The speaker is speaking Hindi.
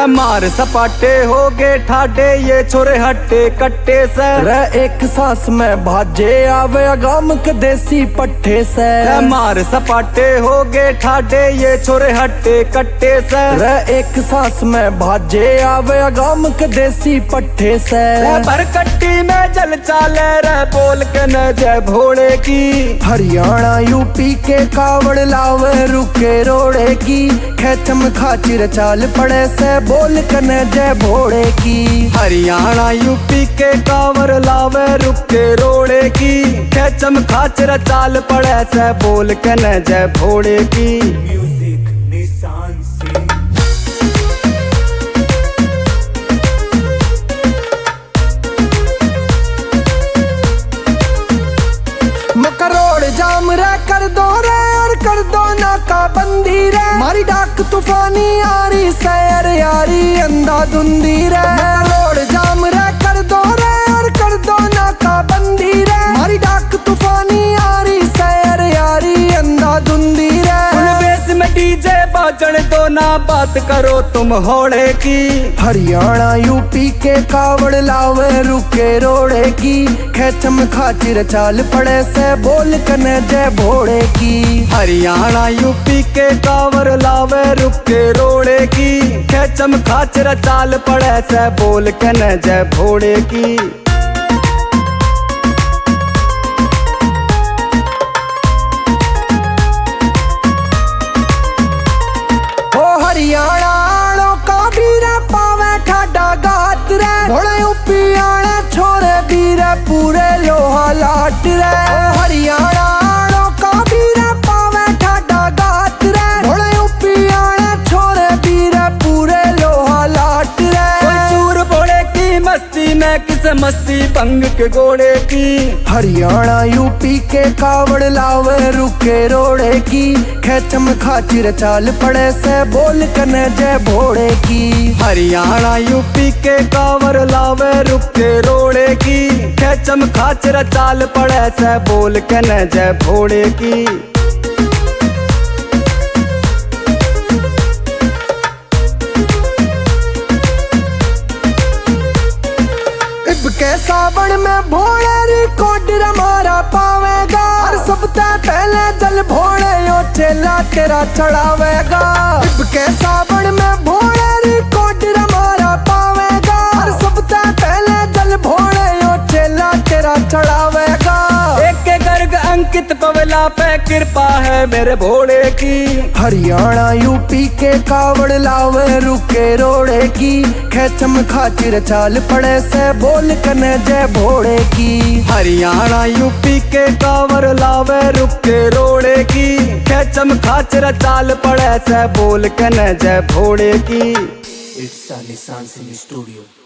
मार सपाटे हो गए ठाडे ये छोरे हट्टे कट्टे से एक सांस में भाजे आवे अगाम के देसी पट्टे से मार सपाटे हो गए ठाडे ये छोरे हट्टे कट्टे से एक सांस में भाजे आवे अगाम के देसी पट्टे से बरकट्टी में जल चाले रे बोल के न जय भोले की हरियाणा यूपी के कावड़ लावे रुके रोड़े की खेचम खाचिर चाल पड़े से बोल कन जय भोले की हरियाणा यूपी के कांवर लावे रुके रोड़े की खेचम खाचर चाल पड़े से बोल कन जय भोले की म्यूजिक निशान से मकरोड़ जाम रे कर दो रे और कर दो नाका बंदी रे मारी डाक तूफानी यारी सैर यारी अंधा धुंधी रे मकरोड़ जाम रे कर दो रे और कर दो नाका बंदी रे मारी डाक तूफानी यारी सैर यारी अंधा धुंधी रे बेस में डीजे बाजन दो ना बात करो तुम होड़े की हरियाणा यूपी के कावड़ लावे रुके रोड़े की खेचम खाचिर चाल पड़े से बोल कन जय भोले की हरियाणा यूपी के कांवर लावे रुके रोड़े की खेचम खाचर चाल पड़े से बोल कन जय भोले की हरियाणा का बीर पावे ठाडा गात रे भोले यूपी आने छोरे बीर पूरे लोहा लाट रे हरियाणा का बीर पावे ठाडा गात रे भोले यूपी आने छोरे बीर पूरे लोहा लाट रे चूर भोले की मस्ती में किस मस्ती भंग के घोड़े की हरियाणा यूपी के कावड़ लावे रुके रोड़े की खेचम खाचिर चाल पड़े से बोल कन जय भोले की हरियाणा यूपी के कांवर लावे रुके रोड़े की खेचम खाचर चाल पड़े से बोल कन जय भोले की के सावन में भोले रिकॉर्डर हमारा पावेगा हर सप्ताह पहले जल भोले यो चेला तेरा चढ़ावेगा के सावन में भोले रिकॉर्डर हमारा पावेगा हर सप्ताह पहले जल भोले यो चेला तेरा चढ़ावेगा एक गर्ग अंकित पवला पे कृपा है मेरे भोले की हरियाणा यूपी के कावड़ लावे रुके रोड़े की खेचम खाचिर चाल पड़े से बोल कन जय भोले की हरियाणा यूपी के कांवर लावे रुके रोड़े की खेचम खाचर चाल पड़े से बोल कन जय भोले की इट्स निशान सिंह स्टूडियो।